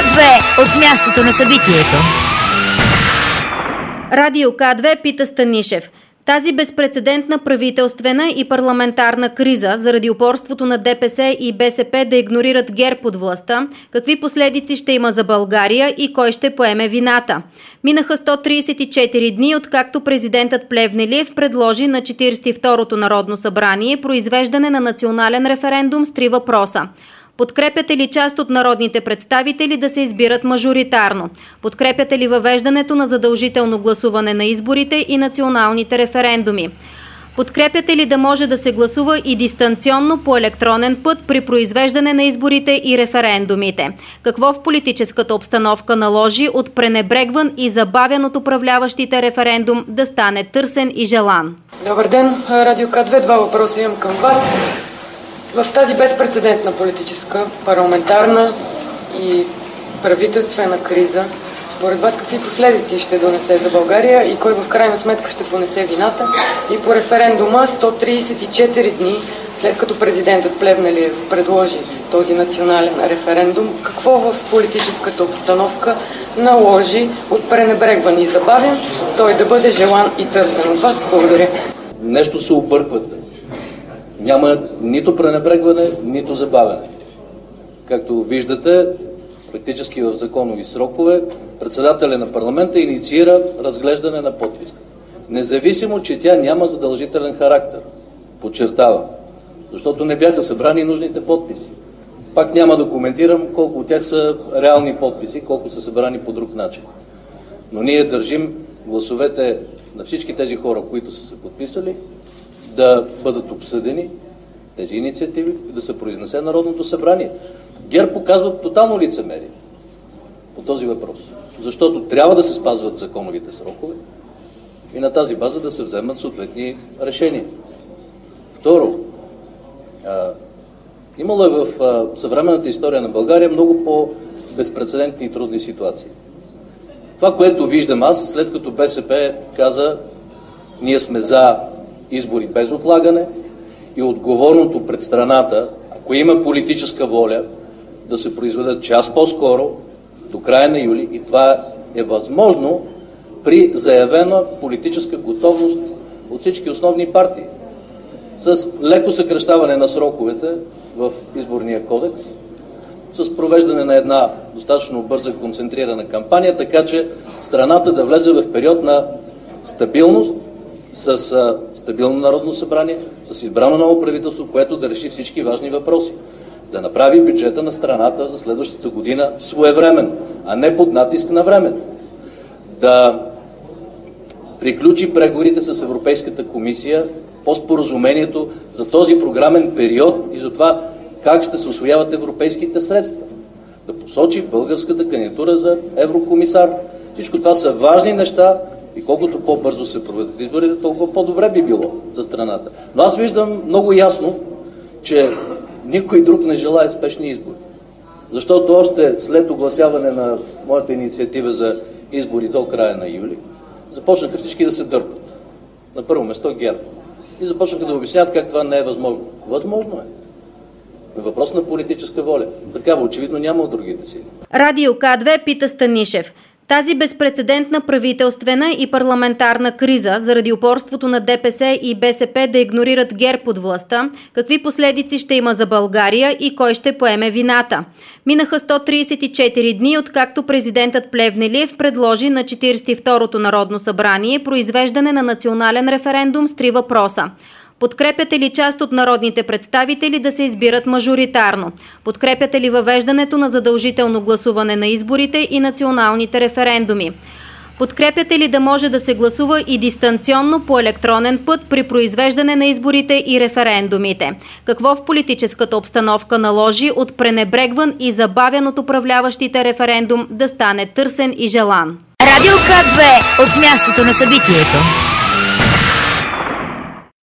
К2 от мястото на събитието. Радио К2 пита Станишев. Тази безпрецедентна правителствена и парламентарна криза заради упорството на ДПС и БСП да игнорират ГЕРБ от властта, какви последици ще има за България и кой ще поеме вината? Минаха 134 дни, откакто президентът Плевнелиев предложи на 42-то Народно събрание произвеждане на национален референдум с 3 въпроса. Подкрепяте ли част от народните представители да се избират мажоритарно? Подкрепяте ли въвеждането на задължително гласуване на изборите и националните референдуми? Подкрепяте ли да може да се гласува и дистанционно по електронен път при произвеждане на изборите и референдумите? Какво в политическата обстановка наложи от пренебрегван и забавян от управляващите референдум да стане търсен и желан? Добър ден, Радио К2. 2 въпроса имам към вас. В тази безпрецедентна политическа, парламентарна и правителствена криза, според вас какви последици ще донесе за България и кой в крайна сметка ще понесе вината? И по референдума 134 дни след като президентът Плевнелиев предложи този национален референдум, какво в политическата обстановка наложи от пренебрегван и забавен той да бъде желан и търсен от вас? Благодаря. Нещо се обърквате. Няма нито пренебрегване, нито забавяне. Както виждате, практически в законови срокове, председателя на парламента инициира разглеждане на подписка. Независимо, че тя няма задължителен характер. Подчертава. Защото не бяха събрани нужните подписи. Пак няма да коментирам колко от тях са реални подписи, колко са събрани по друг начин. Но ние държим гласовете на всички тези хора, които са се подписали, да бъдат обсъдени тези инициативи, да се произнесе Народното събрание. ГЕРБ показват тотално лицемерие по този въпрос, защото трябва да се спазват законовите срокове и на тази база да се вземат съответни решения. Второ, имало е в съвременната история на България много по-безпрецедентни и трудни ситуации. Това, което виждам аз, след като БСП каза, ние сме за избори без отлагане и отговорното пред страната, ако има политическа воля, да се произведат час по-скоро, до края на юли, и това е възможно при заявена политическа готовност от всички основни партии. С леко съкращаване на сроковете в изборния кодекс, с провеждане на една достатъчно бърза концентрирана кампания, така че страната да влезе в период на стабилност, с стабилно Народно събрание, с избрано ново правителство, което да реши всички важни въпроси. Да направи бюджета на страната за следващата година своевременно, а не под натиск на времето. Да приключи преговорите с Европейската комисия по споразумението за този програмен период и за това как ще се усвояват европейските средства. Да посочи българската кандидатура за еврокомисар. Всичко това са важни неща и колкото по-бързо се проведат изборите, толкова по-добре би било за страната. Но аз виждам много ясно, че никой друг не желае спешни избори. Защото още след огласяване на моята инициатива за избори до края на юли, започнаха всички да се дърпат. На първо место ГЕРБ. И започнаха да обясняват как това не е възможно. Възможно е. Въпрос на политическа воля. Такава очевидно няма от другите сили. Радио К2 пита Станишев. Тази безпрецедентна правителствена и парламентарна криза заради упорството на ДПС и БСП да игнорират ГЕРБ от властта, какви последици ще има за България и кой ще поеме вината? Минаха 134 дни, откакто президентът Плевнелиев предложи на 42-то Народно събрание произвеждане на национален референдум с 3 въпроса. Подкрепяте ли част от народните представители да се избират мажоритарно? Подкрепяте ли въвеждането на задължително гласуване на изборите и националните референдуми? Подкрепяте ли да може да се гласува и дистанционно по електронен път при произвеждане на изборите и референдумите? Какво в политическата обстановка наложи от пренебрегван и забавян от управляващите референдум да стане търсен и желан? Радио К2 от мястото на събитието.